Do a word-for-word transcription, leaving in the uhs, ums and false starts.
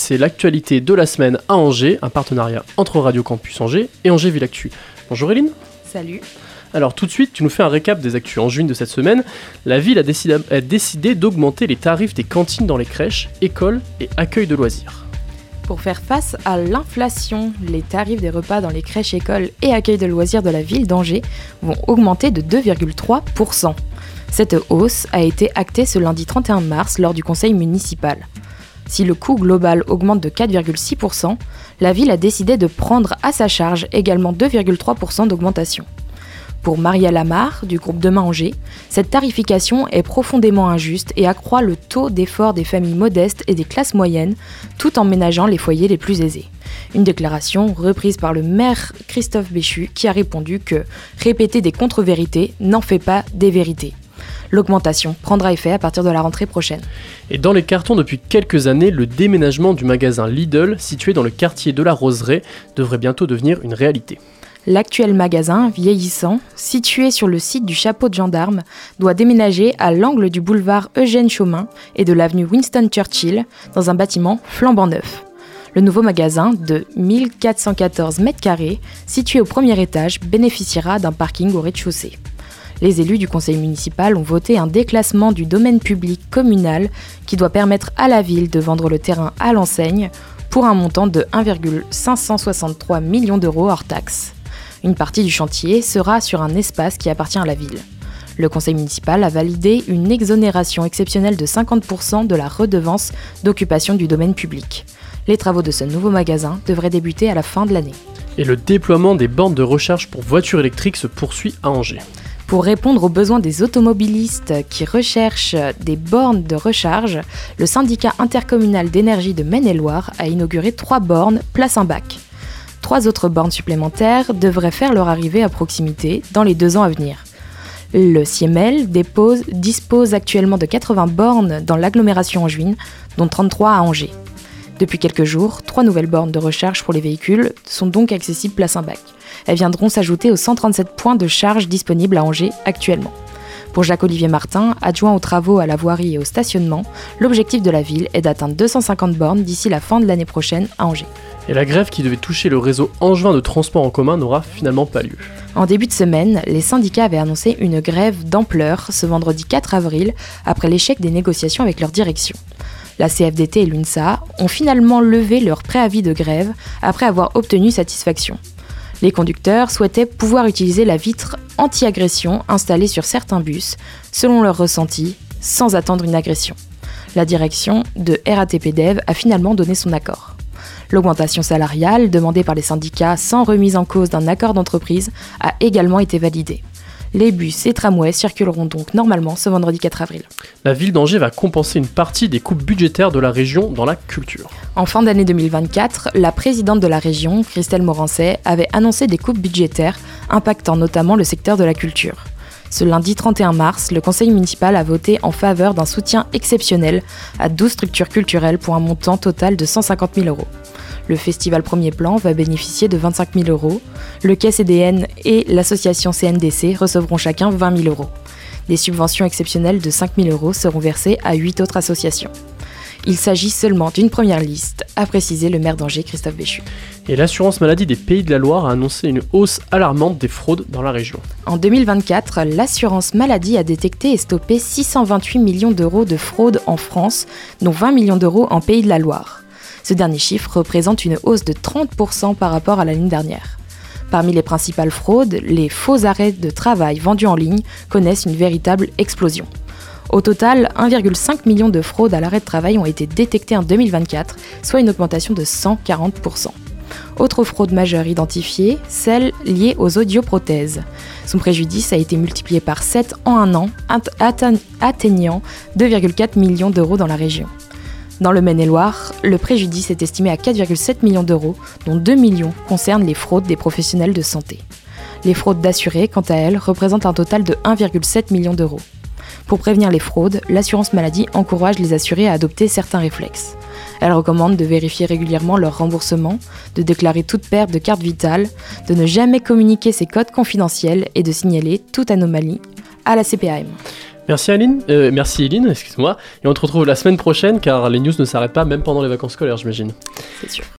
c'est l'actualité de la semaine à Angers, un partenariat entre Radio Campus Angers et Angers Ville Actu. Bonjour Éline. Salut. Alors tout de suite, tu nous fais un récap des actus angevines de cette semaine. La ville a décidé, a décidé d'augmenter les tarifs des cantines dans les crèches, écoles et accueils de loisirs. Pour faire face à l'inflation, les tarifs des repas dans les crèches, écoles et accueils de loisirs de la ville d'Angers vont augmenter de deux virgule trois pour cent. Cette hausse a été actée ce lundi trente et un mars lors du conseil municipal. Si le coût global augmente de quatre virgule six pour cent, la ville a décidé de prendre à sa charge également deux virgule trois pour cent d'augmentation. Pour Maria Lamar, du groupe Demain Angers, cette tarification est profondément injuste et accroît le taux d'effort des familles modestes et des classes moyennes, tout en ménageant les foyers les plus aisés. Une déclaration reprise par le maire Christophe Béchu qui a répondu que « répéter des contre-vérités n'en fait pas des vérités ». L'augmentation prendra effet à partir de la rentrée prochaine. Et dans les cartons depuis quelques années, le déménagement du magasin Lidl, situé dans le quartier de la Roseraie, devrait bientôt devenir une réalité. L'actuel magasin, vieillissant, situé sur le site du Chapeau de Gendarme, doit déménager à l'angle du boulevard Eugène Chaumin et de l'avenue Winston Churchill dans un bâtiment flambant neuf. Le nouveau magasin, de mille quatre cent quatorze mètres carrés, situé au premier étage, bénéficiera d'un parking au rez-de-chaussée. Les élus du conseil municipal ont voté un déclassement du domaine public communal qui doit permettre à la ville de vendre le terrain à l'enseigne pour un montant de un virgule cinq cent soixante-trois millions d'euros hors taxes. Une partie du chantier sera sur un espace qui appartient à la ville. Le conseil municipal a validé une exonération exceptionnelle de cinquante pour cent de la redevance d'occupation du domaine public. Les travaux de ce nouveau magasin devraient débuter à la fin de l'année. Et le déploiement des bornes de recharge pour voitures électriques se poursuit à Angers. Pour répondre aux besoins des automobilistes qui recherchent des bornes de recharge, le syndicat intercommunal d'énergie de Maine-et-Loire a inauguré trois bornes place un bac. Trois autres bornes supplémentaires devraient faire leur arrivée à proximité dans les deux ans à venir. Le Siemel dépose, dispose actuellement de quatre-vingts bornes dans l'agglomération angevine, dont trente-trois à Angers. Depuis quelques jours, trois nouvelles bornes de recharge pour les véhicules sont donc accessibles place un bac. Elles viendront s'ajouter aux cent trente-sept points de charge disponibles à Angers actuellement. Pour Jacques-Olivier Martin, adjoint aux travaux à la voirie et au stationnement, l'objectif de la ville est d'atteindre deux cent cinquante bornes d'ici la fin de l'année prochaine à Angers. Et la grève qui devait toucher le réseau angevin de transport en commun n'aura finalement pas lieu. En début de semaine, les syndicats avaient annoncé une grève d'ampleur ce vendredi quatre avril, après l'échec des négociations avec leur direction. La C F D T et l'UNSA ont finalement levé leur préavis de grève après avoir obtenu satisfaction. Les conducteurs souhaitaient pouvoir utiliser la vitre anti-agression installée sur certains bus, selon leur ressenti, sans attendre une agression. La direction de R A T P Dev a finalement donné son accord. L'augmentation salariale, demandée par les syndicats sans remise en cause d'un accord d'entreprise, a également été validée. Les bus et tramways circuleront donc normalement ce vendredi quatre avril. La ville d'Angers va compenser une partie des coupes budgétaires de la région dans la culture. En fin d'année deux mille vingt-quatre, la présidente de la région, Christelle Morancet, avait annoncé des coupes budgétaires impactant notamment le secteur de la culture. Ce lundi trente et un mars, le conseil municipal a voté en faveur d'un soutien exceptionnel à douze structures culturelles pour un montant total de cent cinquante mille euros. Le festival Premier Plan va bénéficier de vingt-cinq mille euros. Le Quai C D N et l'association C N D C recevront chacun vingt mille euros. Des subventions exceptionnelles de cinq mille euros seront versées à huit autres associations. Il s'agit seulement d'une première liste, a précisé le maire d'Angers, Christophe Béchu. Et l'assurance maladie des Pays de la Loire a annoncé une hausse alarmante des fraudes dans la région. En deux mille vingt-quatre, l'assurance maladie a détecté et stoppé six cent vingt-huit millions d'euros de fraude en France, dont vingt millions d'euros en Pays de la Loire. Ce dernier chiffre représente une hausse de trente pour cent par rapport à l'année dernière. Parmi les principales fraudes, les faux arrêts de travail vendus en ligne connaissent une véritable explosion. Au total, un virgule cinq million de fraudes à l'arrêt de travail ont été détectées en deux mille vingt-quatre, soit une augmentation de cent quarante pour cent. Autre fraude majeure identifiée, celle liée aux audioprothèses. Son préjudice a été multiplié par sept en un an, atteignant deux virgule quatre millions d'euros dans la région. Dans le Maine-et-Loire, le préjudice est estimé à quatre virgule sept millions d'euros, dont deux millions concernent les fraudes des professionnels de santé. Les fraudes d'assurés, quant à elles, représentent un total de un virgule sept million d'euros. Pour prévenir les fraudes, l'assurance maladie encourage les assurés à adopter certains réflexes. Elle recommande de vérifier régulièrement leur remboursement, de déclarer toute perte de carte vitale, de ne jamais communiquer ses codes confidentiels et de signaler toute anomalie à la C P A M. Merci Aline, euh, merci Eline, excuse-moi. Et on te retrouve la semaine prochaine car les news ne s'arrêtent pas même pendant les vacances scolaires, j'imagine. C'est sûr.